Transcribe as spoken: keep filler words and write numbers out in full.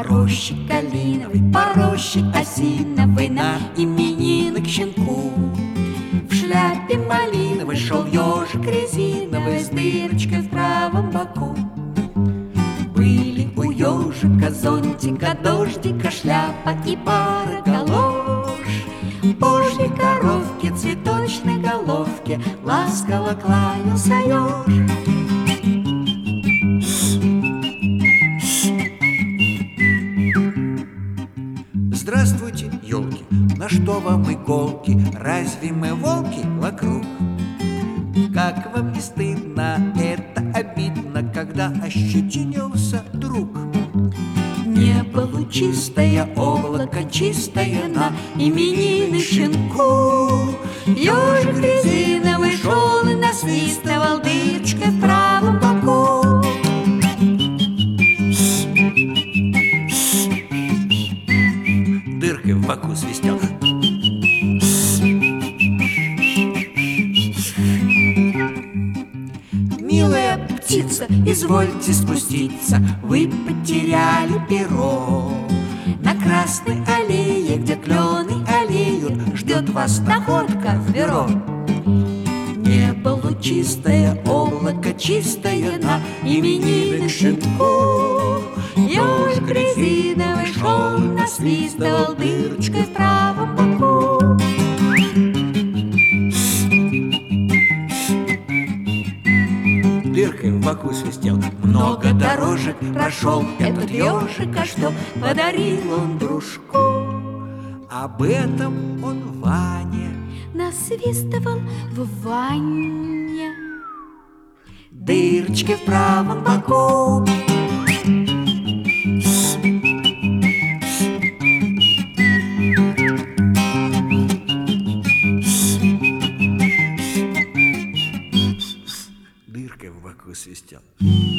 По роще калиновой, по роще осиновой, на именины к щенку. В шляпе малиновой шел ежик резиновый с дырочкой в правом боку. Были у ежика зонтика, дождика, шляпа и пара галош. Божьей коровке, цветочной головке ласково кланялся еж. Здравствуйте, елки, на что вам иголки? Разве мы волки вокруг? Как вам не стыдно, это обидно, когда ощетинился друг. Небо лучистое, облако чистое, на именины щенку. Ежик резиновый шел и насвистывал дырочкой в правом боку. Дыркой в боку свистел. Милая птица, извольте спуститься, вы потеряли перо. На красной аллее, где клены аллеют, ждет вас находка в бюро. Небо лучистое, облако чистое, на именины щенку. Ежик резиновый шел, насвистывал дырочкой в правом боку. Дыркой в боку свистел. Много дорожек прошел этот ежик, а что подарил он дружку? Об этом он Ване Насвистывал в ванне. дырочки в правом боку. Дыркой в боку свистел.